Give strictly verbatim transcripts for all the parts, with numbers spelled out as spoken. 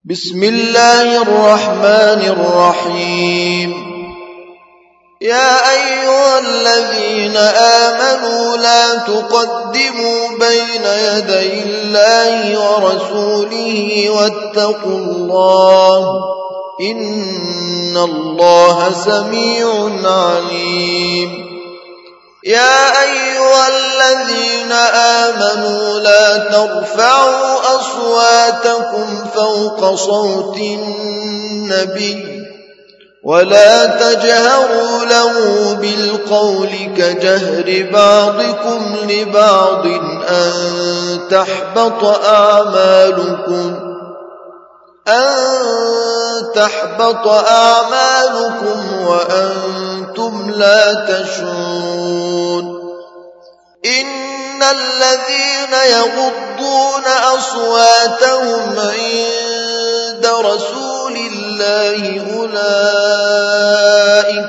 بسم الله الرحمن الرحيم. يا أيها الذين آمنوا لا تقدموا بين يدي الله ورسوله واتقوا الله إن الله سميع عليم. يا أيها الذين آمنوا لا ترفعوا أصواتكم فوق صوت النبي ولا تجهروا له بالقول كجهر بعضكم لبعض أن تحبط أعمالكم أن تحبط أعمالكم وأنتم لا تشعرون. إن الذين يغضون أصواتهم عند رسول الله أولئك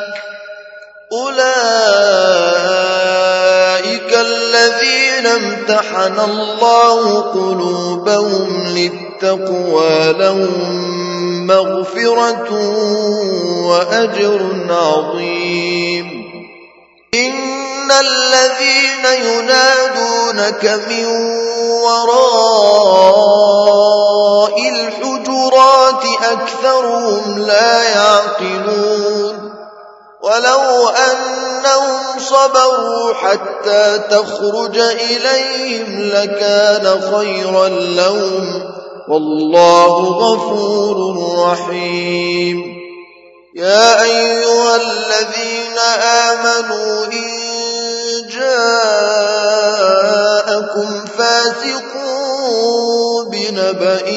أولئك الذين امتحن الله قلوبهم للتقوى لهم مغفرة وأجر عظيم. إن الذين ينادونك من وراء الحجرات أكثرهم لا يعقلون. ولو أنهم صبروا حتى تخرج إليهم لكان خيرا لهم والله غفور رحيم. يا أيها الذين آمنوا إن جاءكم فاسق بنبأ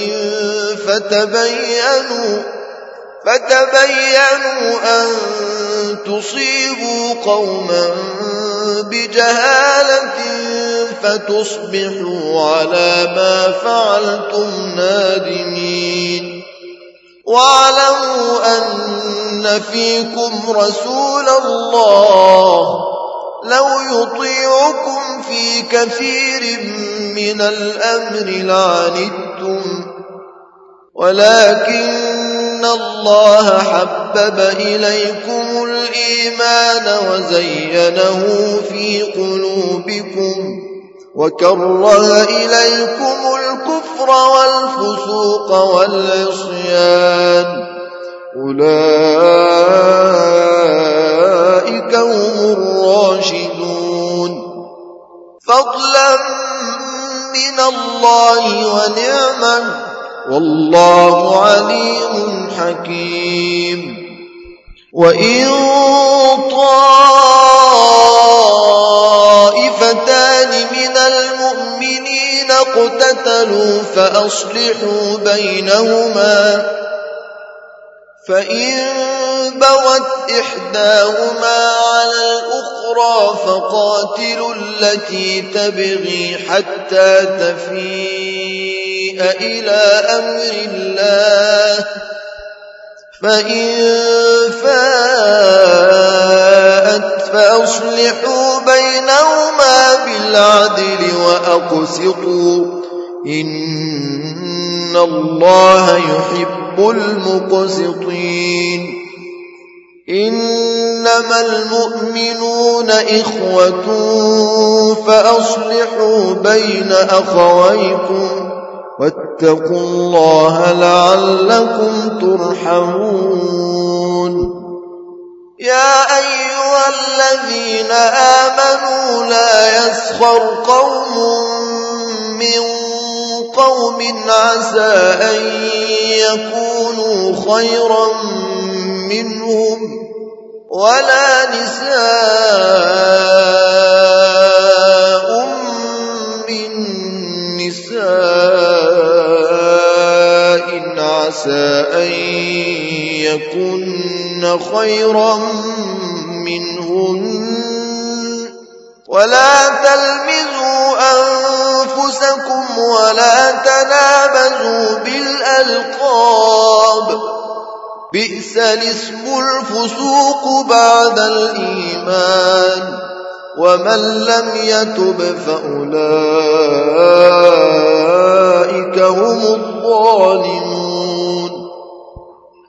فتبينوا فتبينوا أن تصيبوا قوما بجهالة فتصبحوا على ما فعلتم نادمين. واعلموا أن فيكم رسول الله لو يطيعكم في كثير من الأمر لعنتم ولكن الله حبب إليكم الإيمان وزينه في قلوبكم وكره إليكم الكفر والفسوق والعصيان أولئك هم الراشدون فضلا من الله ونعما والله عليم حكيم. وإن طائفتان من المؤمنين اقتتلوا فأصلحوا بينهما فإن بغت إحداهما على الأخرى فقاتلوا التي تبغي حتى تفيء إلى أمر الله فإن فاءت فأصلحوا بينهما بالعدل وأقسطوا إن الله يحب المقسطين. إنما المؤمنون إخوة فأصلحوا بين أخويكم واتقوا الله لعلكم ترحمون. يا أيها الذين آمنوا لا يسخر قوم من قوم عسى أن يكونوا خيرا منهم ولا نساء من نساء عسى أن يكن خيرا منهن ولا تلمزوا أنفسكم ولا تنابزوا بالألقاب بئس الاسم الفسوق بعد الإيمان ومن لم يتب فأولئك هم الظالمون.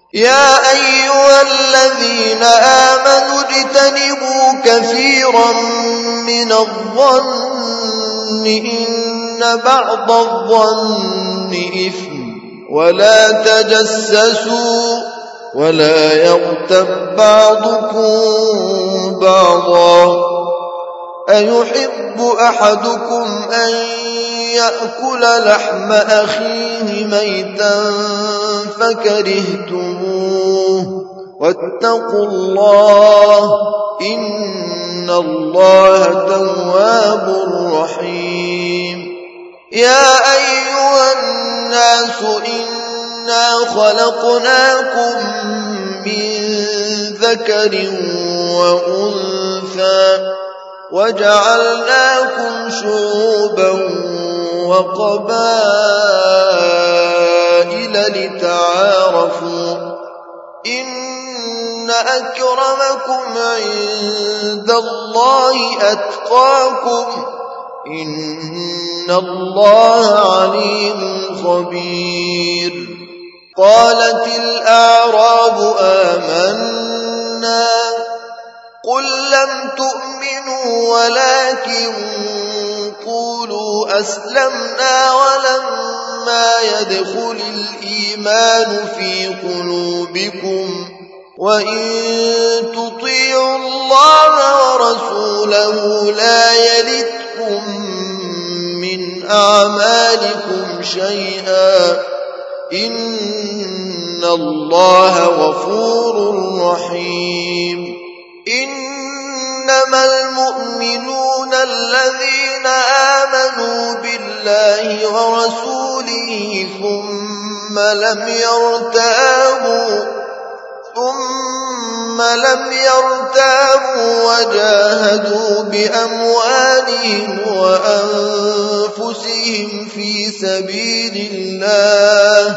يا أيها الذين آمنوا اجتنبوا كثيرا من الظن إن بعض الظن إثم ولا تجسسوا ولا يغتب بعضكم بعضا أيحب أحدكم أن يأكل لحم أخيه ميتا فكرهتموه واتقوا الله إن الله تواب رحيم يا أيها الناس إنا خلقناكم من ذكر وأنثى وجعلناكم شعوبا وقبائل لتعارفوا إن أكرمكم عند الله أتقاكم إن الله عليم خبير قالت الأعراب آمنا قل لم تؤمنوا ولكن قولوا أسلمنا ولما يدخل الإيمان في قلوبكم وإن تطيعوا الله ورسوله لا يلدكم من أعمالكم شيئا إن الله غفور رحيم إنما المؤمنون الذين آمنوا بالله ورسوله ثم لم يرتابوا ثم لم يرتابوا وجاهدوا بأموالهم وأنفسهم في سبيل الله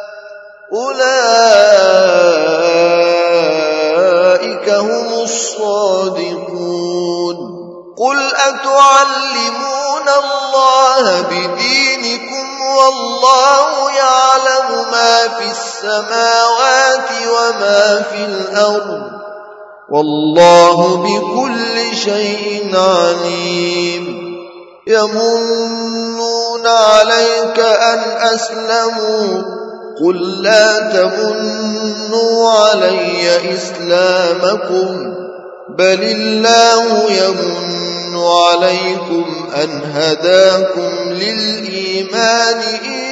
أولئك هم الصادقون قل أتعلمون الله بدينكم والله يعلم ما في السماوات وما في الأرض والله بكل شيء عليم يمنون عليك أن أسلموا قل لا تمنوا علي إسلامكم بل الله يمن عليكم أن هداكم للإيمان إن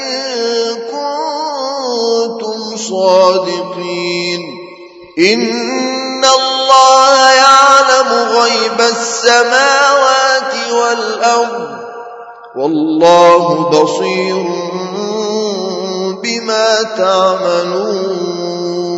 كنتم صادقين إن الله يعلم غيب السماوات والأرض والله بصير بما تعملون